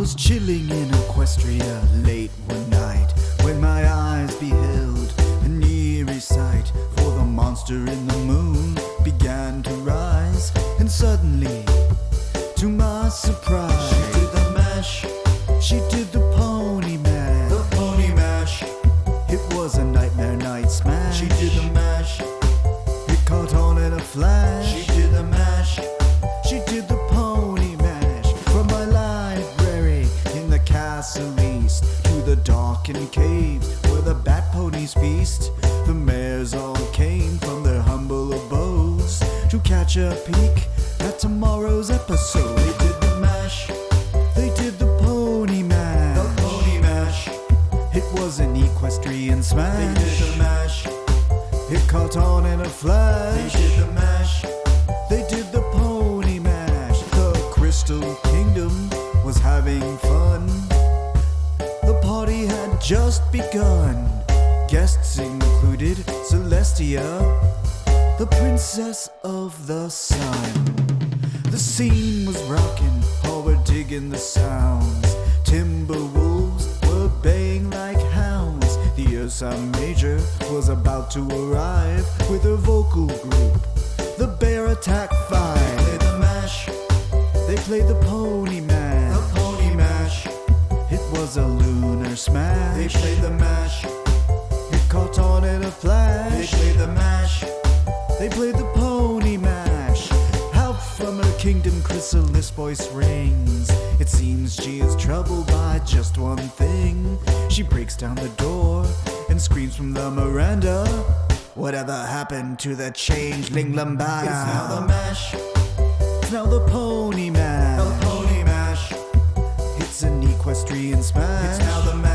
was chilling in Equestria late one night when my eyes beheld an eerie sight, for the monster in the moon began to rise, and suddenly, to my surprise, she did the mash, she did the pony mash, the pony mash. It was a nightmare night smash. She did the mash, it caught on in a flash. She did the mash, she did the pony mash. From my library in the castle east to the darkened caves where the bat ponies feast, the mares all came from their humble abodes to catch a peek at tomorrow's episode. They did the mash, they did the pony mash, the pony mash. It was an equestrian smash. They did the mash, it caught on in a flash. They did the mash, they did the pony mash. The Crystal Kingdom was having fun. The party had just begun. Guests included Celestia, the princess of the sun. The scene was rocking, all were digging the sounds. Timber wolves were baying like hounds. The Ursa Major was about to arrive with her vocal group, the Bear Attack 5. They played the mash, they played the pony mash, the pony mash. It was a lunar smash. They played the mash, it caught on in a flash. They played the mash, they played the pony mash. Out from her kingdom Chrysalis voice rings. It seems she is troubled by just one thing. She breaks down the door and screams from the Miranda, whatever happened to the changeling Lambada? It's now the mash, it's now the pony mash, the pony mash. It's an equestrian smash. It's now the mash,